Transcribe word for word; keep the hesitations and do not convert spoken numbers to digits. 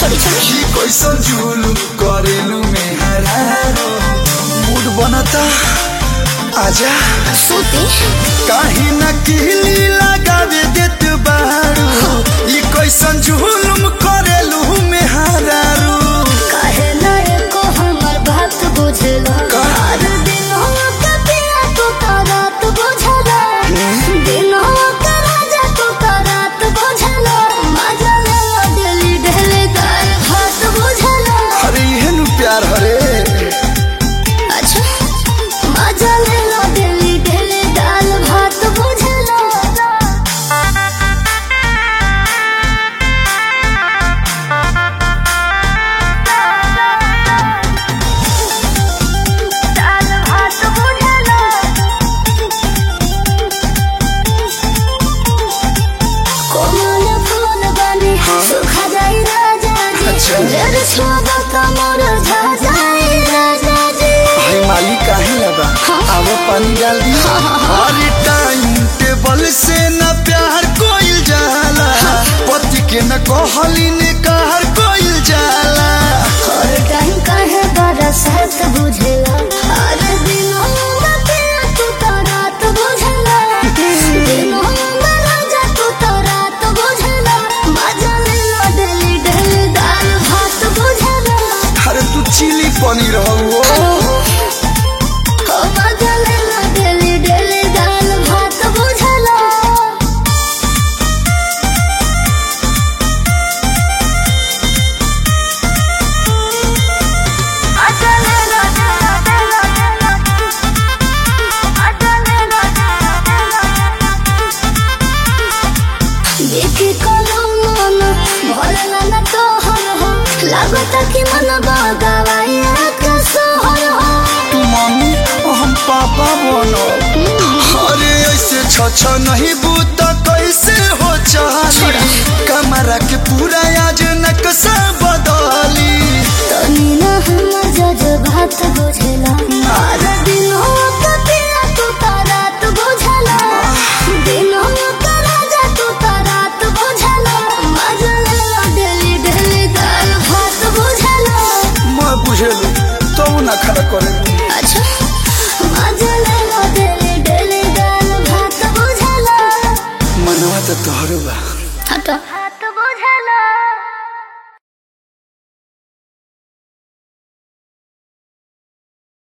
छोड़ी छोड़ी कैसन जुलुम करेलू में हरारो मूड बनता आजा सूती काहे ना किली लगावे देत बारू ई कैसन जुलुम करेलू में हरारो काहे ना एको हमर बात बुझला हर दिन के पिया तो रात बुझला दिनों के राजा तो रात बुझला मजा ले दिली ढले दाल भात बुझला अरे एहन प्यार हरे अच्छा मजा ले दिली ढले दाल भात बुझला माली काहे लगा आवो पानी डाल दी अरे टाइम टेबल से न प्यार कोइल जाला पति के न कहली ने कहर कोइल जाला हर टाइम काहे बरसात बुझला हर दिनों में पिया तू रात बुझला दिनों में राजा तू रात बुझला मजा ले दिली ढल दाल भात बुझला अरे तू चिली पनीर हो मजा ले दिली ढल दाल भात बुझला देखी कोनो मन भरला न तोहर हो लागता कि मन बगवाइया के सोहर हो तू मम्मी हम पापा बनो अरे ऐसे छछ नहीं बूत कैसे हो चाली कमरा के पूरा आज नक्शा बदली तनी ना हम जज बात बुझला हर दिनों के पिया तू रात बुझला दिनों के राजा तू रात बुझला मजा ले दिली ढली दाल भात बुझला मैं बुझेलू तो ना खड़ा करे अच्छा मजा ले दिली ढली दाल भात बुझला मनवा तो तोहरो बा हटा